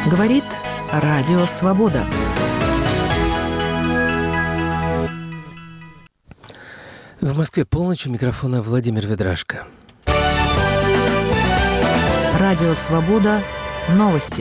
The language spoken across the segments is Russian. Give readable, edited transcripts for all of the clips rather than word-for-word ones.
Говорит Радио Свобода. В Москве полночь, у микрофона Владимир Ведрашко. Радио Свобода. Новости.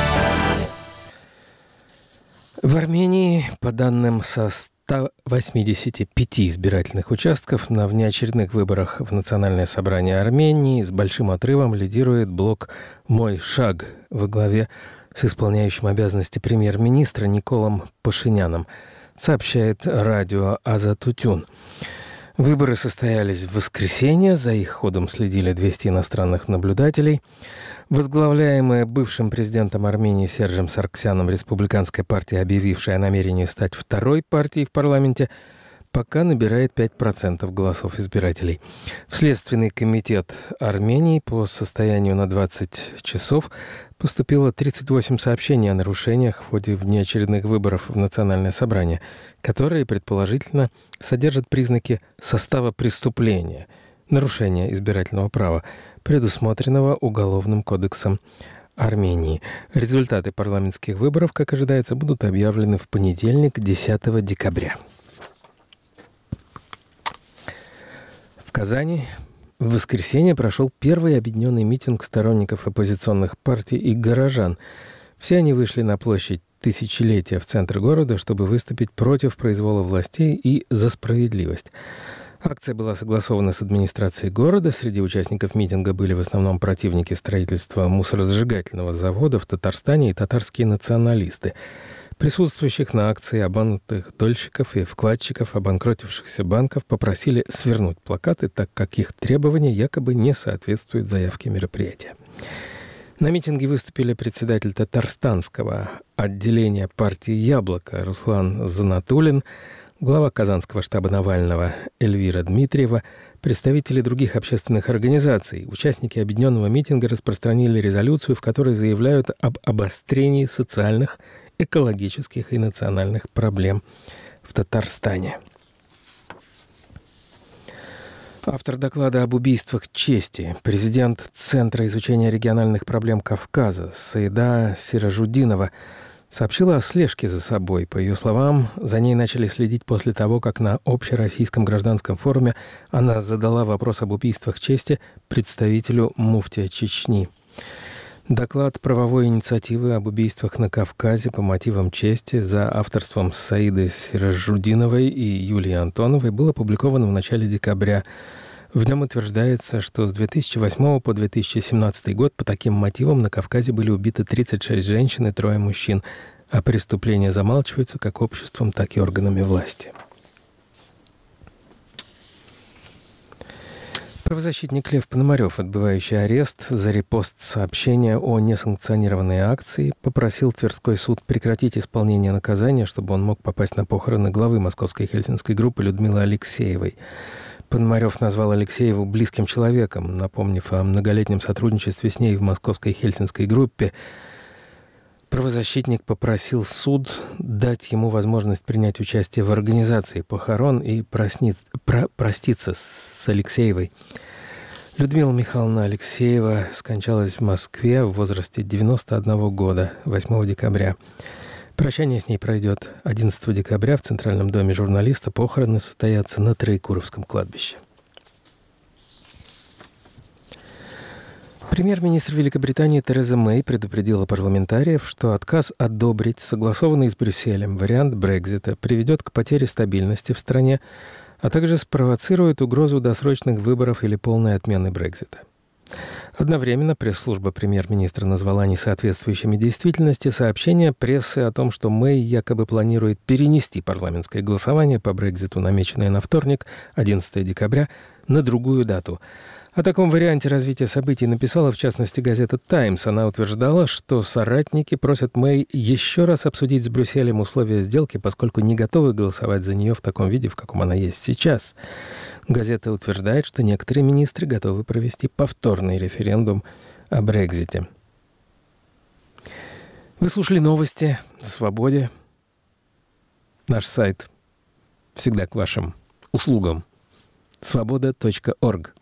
В Армении, по данным со 185 избирательных участков, на внеочередных выборах в Национальное собрание Армении с большим отрывом лидирует блок «Мой шаг» во главе с исполняющим обязанности премьер-министра Николом Пашиняном, сообщает радио «Азатутюн». Выборы состоялись в воскресенье, за их ходом следили 200 иностранных наблюдателей. Возглавляемая бывшим президентом Армении Сержем Саргсяном республиканская партия, объявившая о намерении стать второй партией в парламенте, пока набирает 5% голосов избирателей. В Следственный комитет Армении по состоянию на 20 часов поступило 38 сообщений о нарушениях в ходе внеочередных выборов в Национальное собрание, которые, предположительно, содержат признаки состава преступления, нарушения избирательного права, предусмотренного Уголовным кодексом Армении. Результаты парламентских выборов, как ожидается, будут объявлены в понедельник, 10 декабря. В Казани в воскресенье прошел первый объединенный митинг сторонников оппозиционных партий и горожан. Все они вышли на площадь Тысячелетия в центр города, чтобы выступить против произвола властей и за справедливость. Акция была согласована с администрацией города. Среди участников митинга были в основном противники строительства мусоросжигательного завода в Татарстане и татарские националисты. Присутствующих на акции обманутых дольщиков и вкладчиков обанкротившихся банков попросили свернуть плакаты, так как их требования якобы не соответствуют заявке мероприятия. На митинге выступили председатель татарстанского отделения партии «Яблоко» Руслан Занатулин, глава Казанского штаба Навального Эльвира Дмитриева, представители других общественных организаций. Участники объединенного митинга распространили резолюцию, в которой заявляют об обострении социальных, экологических и национальных проблем в Татарстане. Автор доклада об убийствах чести, президент Центра изучения региональных проблем Кавказа Саида Сиражудинова, сообщила о слежке за собой. По ее словам, за ней начали следить после того, как на общероссийском гражданском форуме она задала вопрос об убийствах чести представителю муфтия Чечни. Доклад правовой инициативы об убийствах на Кавказе по мотивам чести за авторством Саиды Сиражудиновой и Юлии Антоновой был опубликован в начале декабря. В нем утверждается, что с 2008 по 2017 год по таким мотивам на Кавказе были убиты 36 женщин и 3 мужчин, а преступления замалчиваются как обществом, так и органами власти. Правозащитник Лев Пономарев, отбывающий арест за репост сообщения о несанкционированной акции, попросил Тверской суд прекратить исполнение наказания, чтобы он мог попасть на похороны главы московской хельсинской группы Людмилы Алексеевой. Пономарев назвал Алексееву близким человеком, напомнив о многолетнем сотрудничестве с ней в московской хельсинской группе. Правозащитник попросил суд дать ему возможность принять участие в организации похорон и проститься с Алексеевой. Людмила Михайловна Алексеева скончалась в Москве в возрасте 91 года 8 декабря. Прощание с ней пройдет 11 декабря в Центральном доме журналиста. Похороны состоятся на Троекуровском кладбище. Премьер-министр Великобритании Тереза Мэй предупредила парламентариев, что отказ одобрить согласованный с Брюсселем вариант Брексита приведет к потере стабильности в стране, а также спровоцирует угрозу досрочных выборов или полной отмены Брексита. Одновременно пресс-служба премьер-министра назвала несоответствующими действительности сообщения прессы о том, что Мэй якобы планирует перенести парламентское голосование по Брекситу, намеченное на вторник, 11 декабря, на другую дату. О таком варианте развития событий написала, в частности, газета «Таймс». Она утверждала, что соратники просят Мэй еще раз обсудить с Брюсселем условия сделки, поскольку не готовы голосовать за нее в таком виде, в каком она есть сейчас. Газета утверждает, что некоторые министры готовы провести повторный референдум о Брексите. Вы слушали новости о свободе. Наш сайт всегда к вашим услугам. Svoboda.org